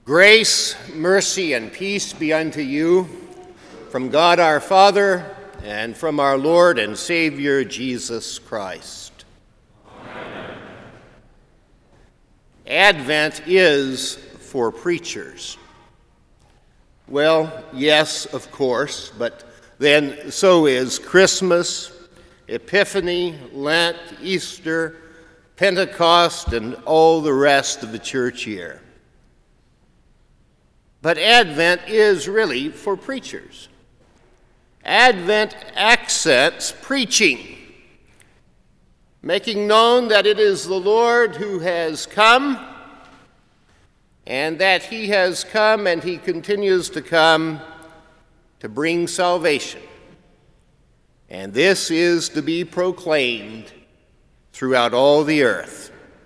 Grace, mercy, and peace be unto you from God our Father and from our Lord and Savior Jesus Christ. Amen. Advent is for preachers. Well, yes, of course, but then so is Christmas, Epiphany, Lent, Easter, Pentecost, and all the rest of the church year. But Advent is really for preachers. Advent accents preaching, making known that it is the Lord who has come, and that he has come and he continues to come to bring salvation. And this is to be proclaimed throughout all the earth.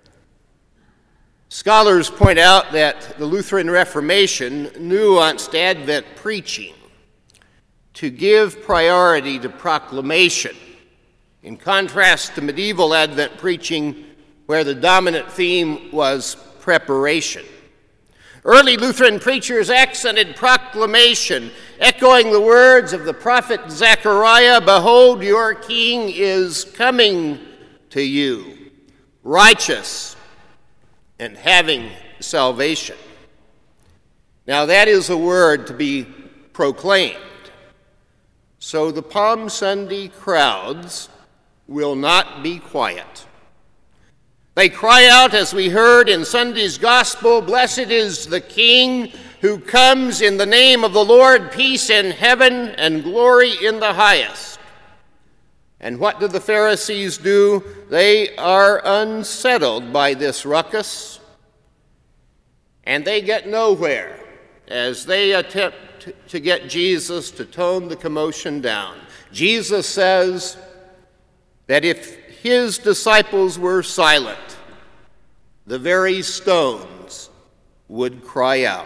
Scholars point out that the Lutheran Reformation nuanced Advent preaching to give priority to proclamation, in contrast to medieval Advent preaching, where the dominant theme was preparation. Early Lutheran preachers accented proclamation, echoing the words of the prophet Zechariah, "Behold, your king is coming to you, righteous and having salvation." Now that is a word to be proclaimed. So the Palm Sunday crowds will not be quiet. They cry out, as we heard in Sunday's gospel, "Blessed is the King who comes in the name of the Lord, peace in heaven and glory in the highest." And what do the Pharisees do? They are unsettled by this ruckus, and they get nowhere as they attempt to get Jesus to tone the commotion down. Jesus says that if his disciples were silent, the very stones would cry out.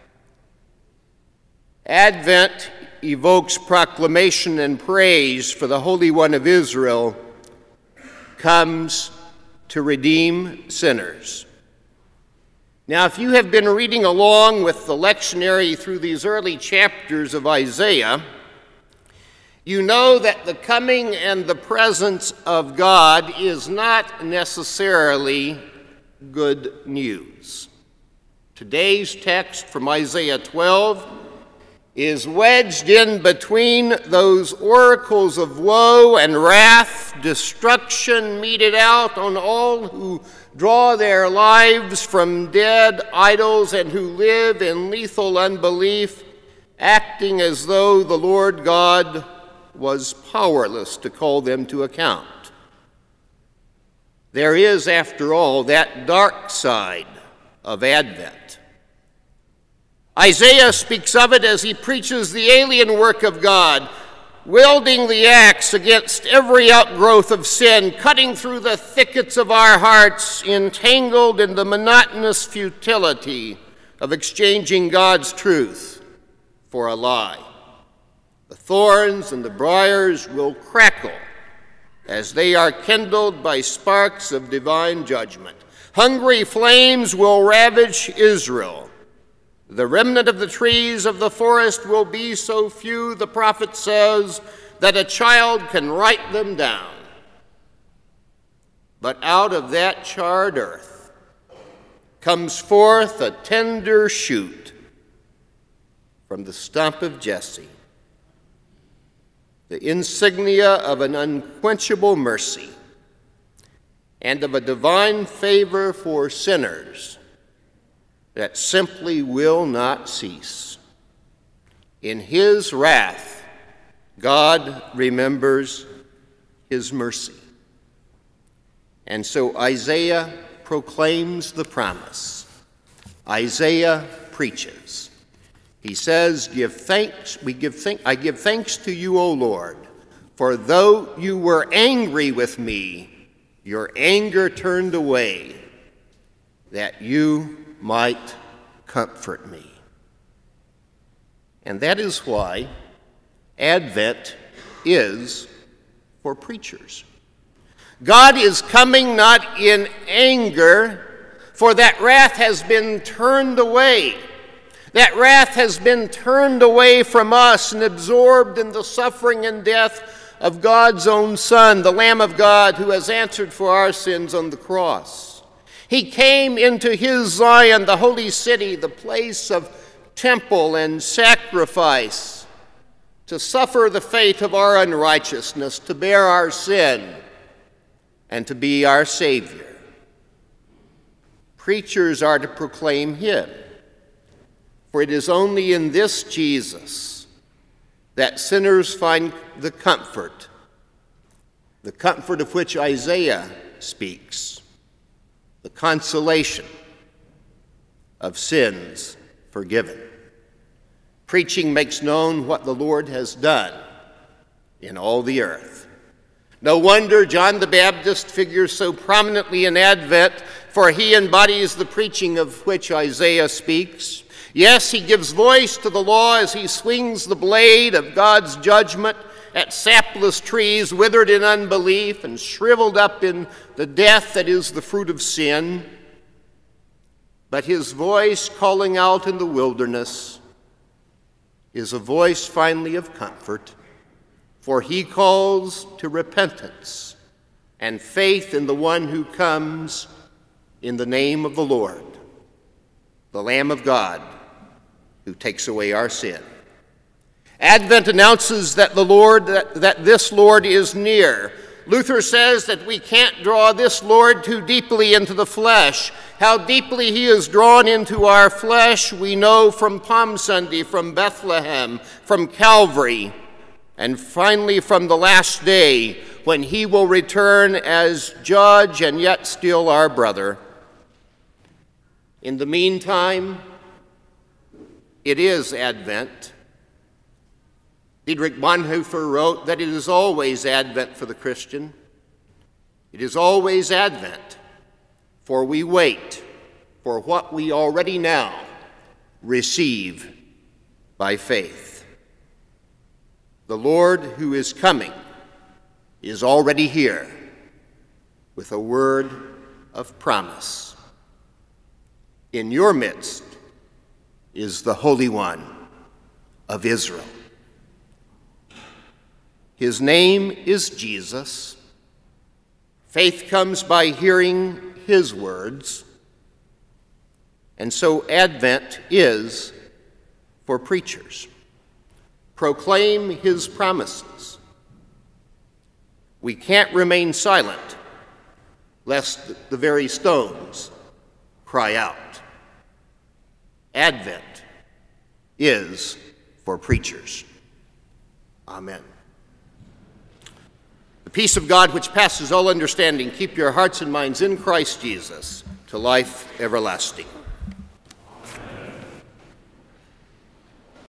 Advent evokes proclamation and praise for the Holy One of Israel, comes to redeem sinners. Now, if you have been reading along with the lectionary through these early chapters of Isaiah, you know that the coming and the presence of God is not necessarily good news. Today's text from Isaiah 12 is wedged in between those oracles of woe and wrath, destruction meted out on all who draw their lives from dead idols and who live in lethal unbelief, acting as though the Lord God was powerless to call them to account. There is, after all, that dark side of Advent. Isaiah speaks of it as he preaches the alien work of God, wielding the axe against every outgrowth of sin, cutting through the thickets of our hearts, entangled in the monotonous futility of exchanging God's truth for a lie. The thorns and the briars will crackle as they are kindled by sparks of divine judgment. Hungry flames will ravage Israel. The remnant of the trees of the forest will be so few, the prophet says, that a child can write them down. But out of that charred earth comes forth a tender shoot from the stump of Jesse, the insignia of an unquenchable mercy and of a divine favor for sinners that simply will not cease. In his wrath, God remembers his mercy. And so Isaiah proclaims the promise. Isaiah preaches. He says, I give thanks to you, O Lord, for though you were angry with me, your anger turned away, that you might comfort me. And that is why Advent is for preachers. God is coming not in anger, for that wrath has been turned away. That wrath has been turned away from us and absorbed in the suffering and death of God's own Son, the Lamb of God, who has answered for our sins on the cross. He came into his Zion, the holy city, the place of temple and sacrifice, to suffer the fate of our unrighteousness, to bear our sin, and to be our Savior. Preachers are to proclaim him. For it is only in this Jesus that sinners find the comfort of which Isaiah speaks, the consolation of sins forgiven. Preaching makes known what the Lord has done in all the earth. No wonder John the Baptist figures so prominently in Advent, for he embodies the preaching of which Isaiah speaks. Yes, he gives voice to the law as he swings the blade of God's judgment at sapless trees withered in unbelief and shriveled up in the death that is the fruit of sin. But his voice calling out in the wilderness is a voice finally of comfort, for he calls to repentance and faith in the one who comes in the name of the Lord, the Lamb of God, who takes away our sin. Advent announces that this Lord is near. Luther says that we can't draw this Lord too deeply into the flesh. How deeply he is drawn into our flesh we know from Palm Sunday, from Bethlehem, from Calvary, and finally from the last day when he will return as judge and yet still our brother. In the meantime, it is Advent. Dietrich Bonhoeffer wrote that it is always Advent for the Christian. It is always Advent, for we wait for what we already now receive by faith. The Lord who is coming is already here with a word of promise. In your midst is the Holy One of Israel. His name is Jesus. Faith comes by hearing his words, and so Advent is for preachers. Proclaim his promises. We can't remain silent, lest the very stones cry out. Advent is for preachers. Amen. The peace of God, which passes all understanding, keep your hearts and minds in Christ Jesus to life everlasting.